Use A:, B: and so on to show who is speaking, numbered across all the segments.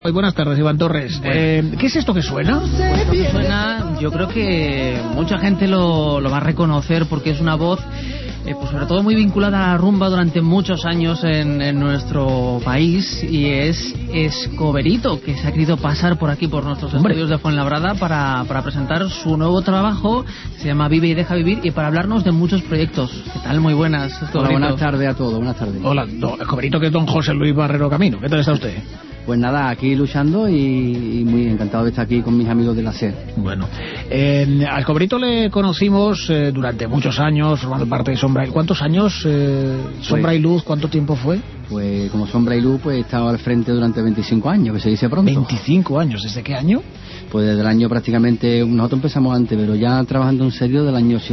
A: Buenas tardes, Iván Torres. ¿Qué es esto que suena?
B: Pues esto que suena, yo creo que mucha gente lo va a reconocer porque es una voz, pues sobre todo muy vinculada a la rumba durante muchos años en nuestro país, y es Escoberito, que se ha querido pasar por aquí, por nuestros estudios de Fuenlabrada, para presentar su nuevo trabajo, se llama Vive y Deja Vivir, y para hablarnos de muchos proyectos. ¿Qué tal? Muy buenas, Escoberito.
C: Hola, buenas tardes a todos, buenas tardes.
A: Hola, Escoberito, que es don José Luis Barrero Camino. ¿Qué tal está usted?
C: Pues nada, aquí luchando y muy encantado de estar aquí con mis amigos de la SER.
A: Bueno, a Escoberito le conocimos durante muchos años, formando parte de Sombra y Luz. ¿Cuántos años? Sombra y Luz, ¿cuánto tiempo fue?
C: Pues como Sombra y Luz, pues he estado al frente durante 25 años, que se dice pronto.
A: 25 años, ¿desde qué año?
C: Pues desde el año prácticamente, nosotros empezamos antes, pero ya trabajando en serio del año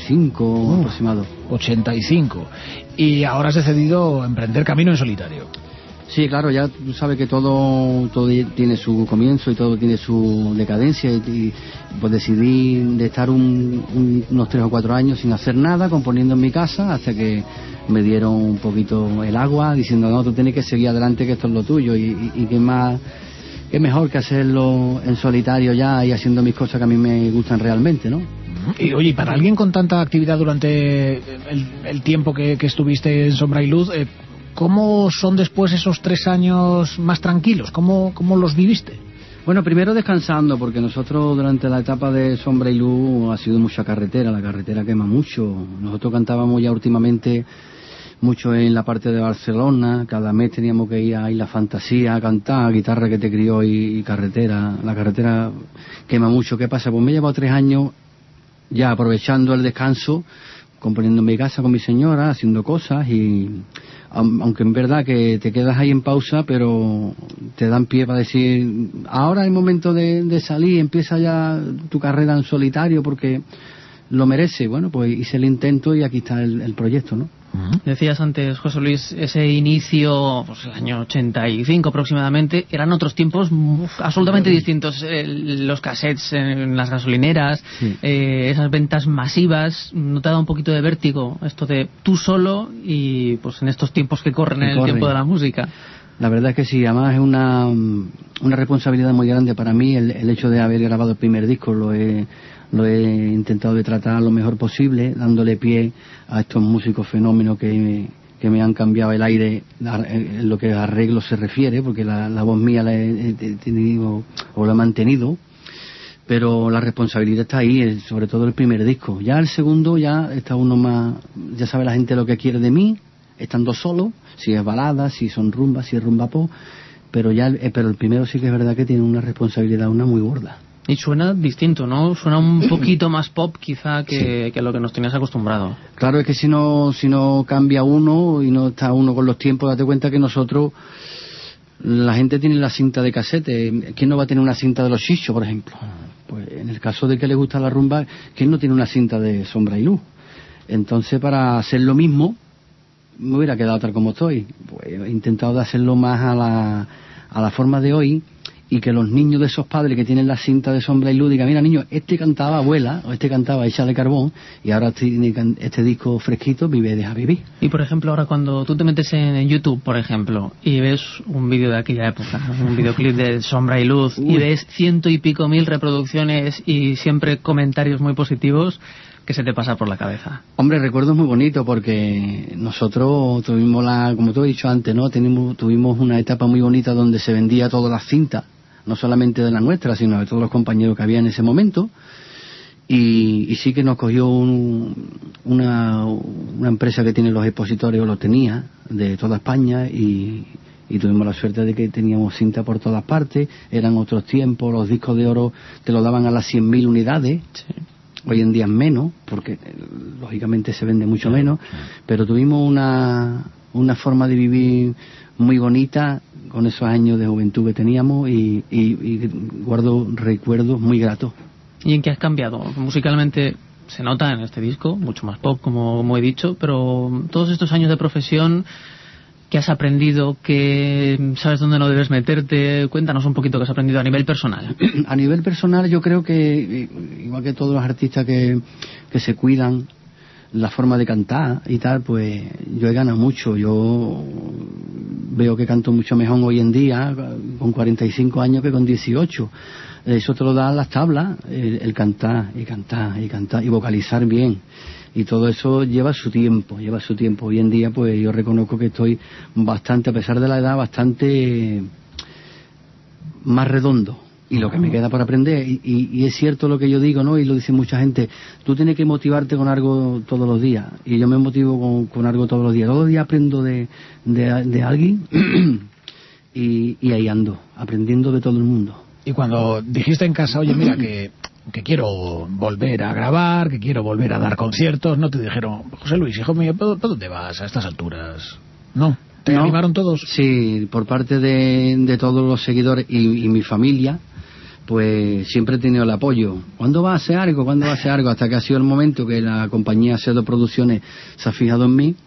C: 85 aproximado. 85. Y ahora has decidido emprender camino en solitario. Sí, claro, ya tú sabes que todo tiene su comienzo y todo tiene su decadencia, y pues decidí de estar unos 3 o 4 años sin hacer nada, componiendo en mi casa, hasta que me dieron un poquito el agua, diciendo, no, tú tienes que seguir adelante, que esto es lo tuyo, y qué mejor que hacerlo en solitario ya y haciendo mis cosas que a mí me gustan realmente, ¿no?
A: Y oye, para alguien con tanta actividad durante el tiempo que estuviste en Sombra y Luz, ¿cómo son después esos 3 años más tranquilos? ¿Cómo los viviste?
C: Bueno, primero descansando, porque nosotros durante la etapa de Sombra y Luz ha sido mucha carretera, la carretera quema mucho. Nosotros cantábamos ya últimamente mucho en la parte de Barcelona, cada mes teníamos que ir a Isla Fantasía a cantar, Guitarra que te crió y carretera. La carretera quema mucho. ¿Qué pasa? Pues me he llevado 3 años ya aprovechando el descanso, componiendo en mi casa con mi señora, haciendo cosas, y aunque en verdad que te quedas ahí en pausa, pero te dan pie para decir, ahora es el momento de salir, empieza ya tu carrera en solitario porque lo merece. Bueno, pues hice el intento y aquí está el proyecto, ¿no?
B: Decías antes, José Luis, ese inicio, pues el año 85 aproximadamente, eran otros tiempos absolutamente distintos. Los cassettes en las gasolineras, sí. Esas ventas masivas, ¿no te da un poquito de vértigo esto de tú solo y pues en estos tiempos que corren en el tiempo de la música?
C: La verdad es que sí, además es una responsabilidad muy grande para mí el hecho de haber grabado el primer disco. Lo he intentado de tratar lo mejor posible, dándole pie a estos músicos fenómenos que me han cambiado el aire en lo que a arreglo se refiere, porque la voz mía la he tenido o la he mantenido, pero la responsabilidad está ahí, sobre todo el primer disco. Ya el segundo ya está uno más, ya sabe la gente lo que quiere de mí, estando solo, si es balada, si son rumbas, si es rumba pop, pero el primero sí que es verdad que tiene una responsabilidad muy gorda.
B: Y suena distinto, ¿no? Suena un poquito más pop quizá que lo que nos tenías acostumbrado.
C: Claro, es que si no cambia uno y no está uno con los tiempos, date cuenta que nosotros, la gente tiene la cinta de casete. ¿Quién no va a tener una cinta de los Chichos, por ejemplo? Pues en el caso de que le gusta la rumba, ¿quién no tiene una cinta de Sombra y Luz? Entonces, para hacer lo mismo, me hubiera quedado tal como estoy. Pues he intentado de hacerlo más a la forma de hoy, y que los niños de esos padres que tienen la cinta de Sombra y Luz digan, mira niño, este cantaba Abuela, o este cantaba Échale Carbón, y ahora tiene este disco fresquito, Vive y Deja Vivir.
B: Y por ejemplo, ahora cuando tú te metes en YouTube, por ejemplo, y ves un vídeo de aquella época, un videoclip de Sombra y Luz, y ves 100 y pico mil reproducciones y siempre comentarios muy positivos, ¿qué se te pasa por la cabeza?
C: Hombre, recuerdo muy bonito, porque nosotros tuvimos como te he dicho antes, ¿no? Tuvimos una etapa muy bonita donde se vendía todas las cintas, no solamente de la nuestra, sino de todos los compañeros que había en ese momento, y sí que nos cogió una empresa que tiene los expositores, o lo tenía, de toda España, y tuvimos la suerte de que teníamos cinta por todas partes. Eran otros tiempos, los discos de oro te lo daban a las 100.000 unidades, sí. Hoy en día es menos, porque lógicamente se vende mucho menos, pero tuvimos una forma de vivir muy bonita con esos años de juventud que teníamos, y guardo recuerdos muy gratos.
B: ¿Y en qué has cambiado? Musicalmente se nota en este disco, mucho más pop, como he dicho, pero todos estos años de profesión, ¿qué has aprendido? ¿Qué sabes dónde no debes meterte? Cuéntanos un poquito qué has aprendido a nivel personal.
C: A nivel personal yo creo que, igual que todos los artistas que se cuidan, la forma de cantar y tal, pues yo he ganado mucho. Yo veo que canto mucho mejor hoy en día con 45 años que con 18. Eso te lo dan las tablas, el cantar y cantar y cantar y vocalizar bien, y todo eso lleva su tiempo. Hoy en día pues yo reconozco que estoy bastante, a pesar de la edad, bastante más redondo, y lo que me queda por aprender, y es cierto lo que yo digo, ¿no? Y lo dice mucha gente: tú tienes que motivarte con algo todos los días, y yo me motivo con algo todos los días aprendo de alguien y ahí ando, aprendiendo de todo el mundo.
A: Y cuando dijiste en casa, oye, mira, que quiero volver a grabar, que quiero volver a dar conciertos, ¿no te dijeron, José Luis, hijo mío, ¿por dónde vas a estas alturas? ¿No? ¿Te animaron todos?
C: Sí, por parte de todos los seguidores y mi familia, pues siempre he tenido el apoyo. ¿Cuándo va a hacer algo? Hasta que ha sido el momento que la compañía Sedo Producciones se ha fijado en mí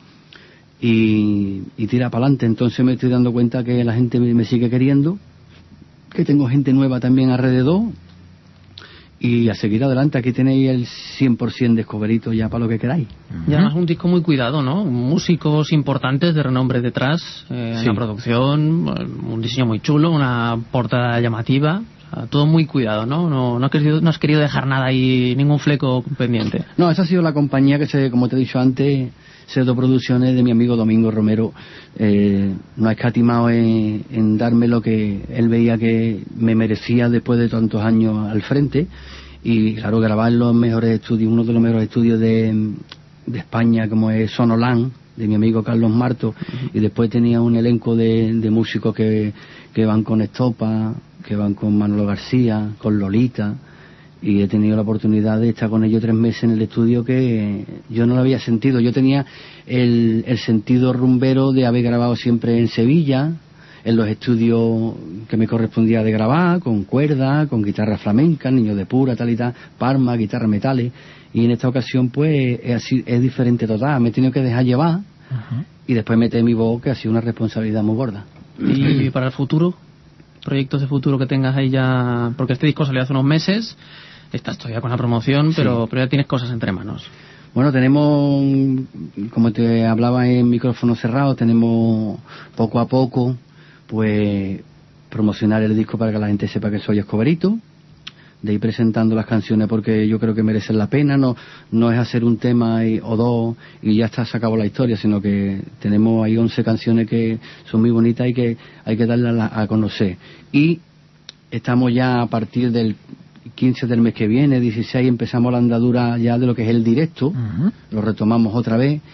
C: y tira para adelante. Entonces me estoy dando cuenta que la gente me sigue queriendo, que tengo gente nueva también alrededor, y a seguir adelante. Aquí tenéis el 100% de Escoberito ya para lo que queráis.
B: Y además un disco muy cuidado, ¿no? Músicos importantes de renombre detrás, una producción, un diseño muy chulo, una portada llamativa, o sea, todo muy cuidado, ¿no? No has querido dejar nada ahí, ningún fleco pendiente.
C: No, esa ha sido la compañía que, como te he dicho antes, Sedo Producciones, de mi amigo Domingo Romero, no ha escatimado en darme lo que él veía que me merecía después de tantos años al frente. Y claro, grabar en los mejores estudios, uno de los mejores estudios de España, como es Sonoland, de mi amigo Carlos Marto. Y después tenía un elenco de músicos que van con Estopa, que van con Manolo García, con Lolita, y he tenido la oportunidad de estar con ellos 3 meses en el estudio que yo no lo había sentido. Yo tenía el sentido rumbero de haber grabado siempre en Sevilla, en los estudios que me correspondía de grabar, con cuerda, con guitarra flamenca, Niños de Pura, tal y tal, Parma, guitarra metales, y en esta ocasión pues es diferente total. Me he tenido que dejar llevar y después meter mi voz, que ha sido una responsabilidad muy gorda.
B: ¿Y para el futuro? ¿Proyectos de futuro que tengas ahí ya? Porque este disco salió hace unos meses, estás todavía con la promoción, sí, pero ya tienes cosas entre manos.
C: Bueno, tenemos, como te hablaba en micrófono cerrado, tenemos poco a poco pues promocionar el disco para que la gente sepa que soy Escoberito, de ir presentando las canciones porque yo creo que merecen la pena. No es hacer un tema o dos y ya está, se acabó la historia, sino que tenemos ahí 11 canciones que son muy bonitas y que hay que darlas a conocer. Y estamos ya a partir del 15 del mes que viene, 16, empezamos la andadura ya de lo que es el directo. Lo retomamos otra vez,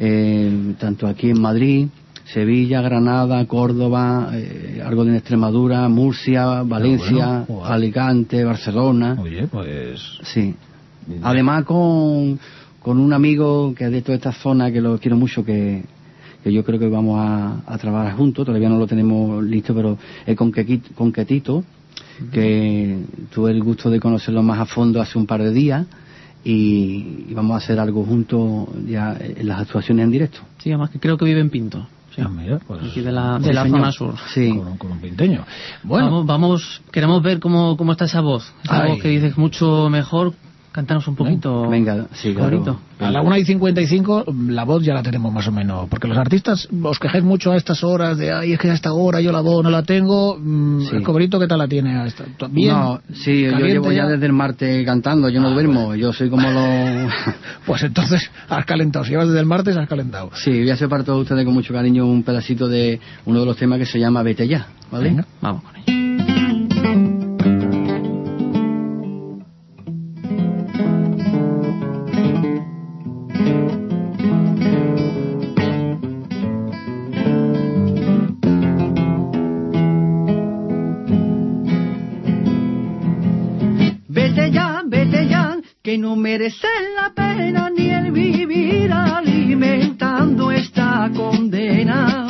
C: tanto aquí en Madrid, Sevilla, Granada, Córdoba, algo de Extremadura, Murcia, Valencia, Alicante, Barcelona.
A: Oye, pues...
C: Sí. Además con un amigo que es de toda esta zona, que lo quiero mucho, que yo creo que vamos a trabajar juntos, todavía no lo tenemos listo, pero es con Quetito, que tuve el gusto de conocerlo más a fondo hace un par de días, y vamos a hacer algo juntos ya en las actuaciones en directo.
B: Sí, además que creo que vive en Pinto. Sí.
A: Mira, pues,
B: aquí de la zona sur.
C: Sí.
A: Con un pinteño. Bueno,
B: vamos, queremos ver cómo está esa voz. Esa voz que dices mucho mejor. Cántanos un poquito.
C: Venga, sí, claro.
A: A la 1:55 la voz ya la tenemos más o menos, porque los artistas os quejáis mucho a estas horas de, ay, es que a esta hora yo la voz no la tengo. Sí. ¿El Coberito qué tal la tiene? ¿Bien?
C: No, sí, yo llevo ya desde el martes cantando, yo no duermo, bueno. Yo soy como los...
A: Pues entonces has calentado, si llevas desde el martes has calentado.
C: Sí, voy a hacer para todos ustedes con mucho cariño un pedacito de uno de los temas que se llama Vete Ya, ¿vale?
A: Venga, vamos con ello.
C: Que no merece la pena ni el vivir alimentando esta condena.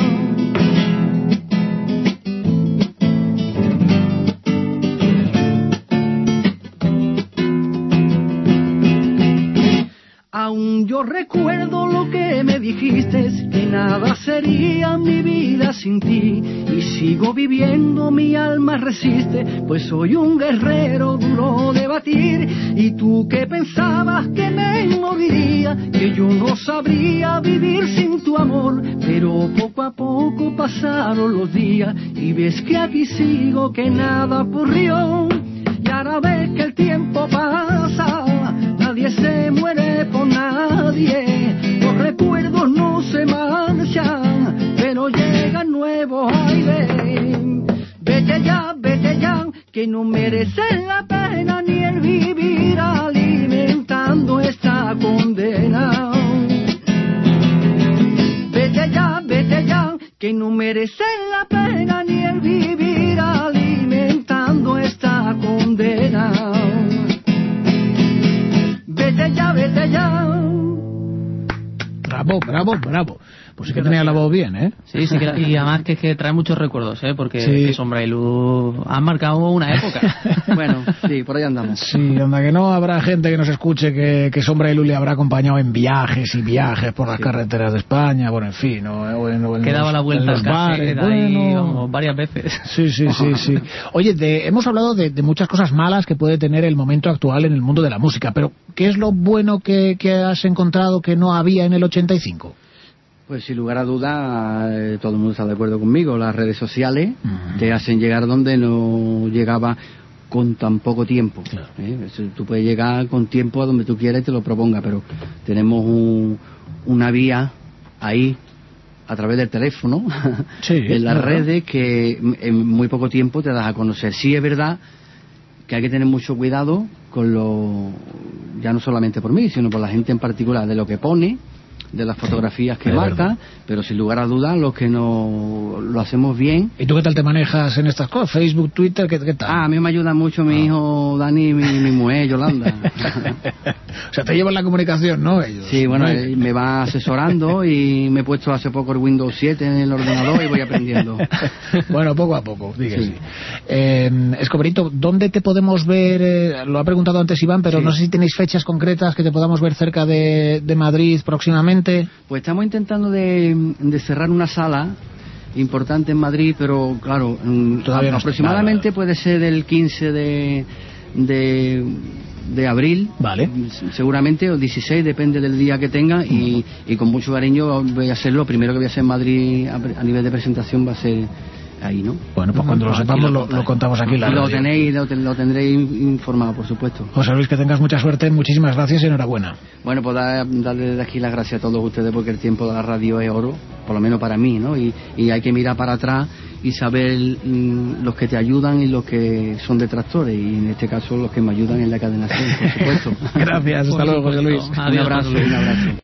C: Aún yo recuerdo lo que me
D: me dijiste que nada sería mi vida sin ti, y sigo viviendo, mi alma resiste, pues soy un guerrero duro de batir. Y tú que pensabas que me moriría, que yo no sabría vivir sin tu amor, pero poco a poco pasaron los días y ves que aquí sigo, que nada ocurrió. Y ahora ves que el tiempo pasa, nadie se muere por nadie, los recuerdos no se marchan, pero llegan nuevos aires. Vete ya, que no merece la pena ni el vivir alimentando esta condena. Vete ya, que no merece la pena ni el vivir alimentando esta condena. Vete ya.
A: Bravo. Pues sí que tenía la voz bien, ¿eh?
B: Sí, y además que trae muchos recuerdos, ¿eh? Porque
A: sí.
B: Sombra y Luz han marcado una época.
C: Bueno, sí, por ahí andamos.
A: Sí, anda que no habrá gente que nos escuche que Sombra y Luz le habrá acompañado en viajes y viajes por las carreteras de España, bueno, en fin, o en
B: que daba la vuelta al
A: bares,
B: ahí, vamos, varias veces.
A: Sí. Oye, hemos hablado de muchas cosas malas que puede tener el momento actual en el mundo de la música, pero ¿qué es lo bueno que has encontrado que no había en el 85?
C: Pues sin lugar a duda, todo el mundo está de acuerdo conmigo, las redes sociales te hacen llegar donde no llegaba con tan poco tiempo.
A: Claro.
C: Tú puedes llegar con tiempo a donde tú quieras y te lo proponga, pero tenemos una vía ahí a través del teléfono, en las redes, que en muy poco tiempo te das a conocer. Sí es verdad que hay que tener mucho cuidado con ya no solamente por mí, sino por la gente en particular, de lo que pone, de las fotografías que marca, pero sin lugar a dudas los que no lo hacemos bien.
A: ¿Y tú qué tal te manejas en estas cosas? ¿Facebook, Twitter? ¿Qué tal?
C: A mí me ayuda mucho mi hijo Dani y mi mujer Yolanda.
A: O sea, te llevan la comunicación, ¿no? Ellos.
C: Sí, bueno, él me va asesorando y me he puesto hace poco el Windows 7 en el ordenador y voy aprendiendo.
A: Bueno, poco a poco, sí. Escoberito, ¿dónde te podemos ver? Lo ha preguntado antes Iván, pero no sé si tenéis fechas concretas que te podamos ver cerca de Madrid próximamente.
C: Pues estamos intentando de cerrar una sala importante en Madrid, pero claro,
A: todavía
C: aproximadamente puede ser el 15 de abril,
A: vale,
C: seguramente, o 16, depende del día que tenga, y con mucho cariño voy a hacerlo. Lo primero que voy a hacer en Madrid a nivel de presentación va a ser ahí, ¿no?
A: Bueno, pues cuando lo sepamos lo contamos aquí en la radio.
C: Lo tendréis informado, por supuesto.
A: José Luis, que tengas mucha suerte, muchísimas gracias y enhorabuena.
C: Bueno, pues darle desde aquí las gracias a todos ustedes, porque el tiempo de la radio es oro, por lo menos para mí, ¿no? Y hay que mirar para atrás y saber los que te ayudan y los que son detractores, y en este caso los que me ayudan en la cadena 100, por supuesto.
A: Gracias, hasta luego, José Luis.
C: Un abrazo.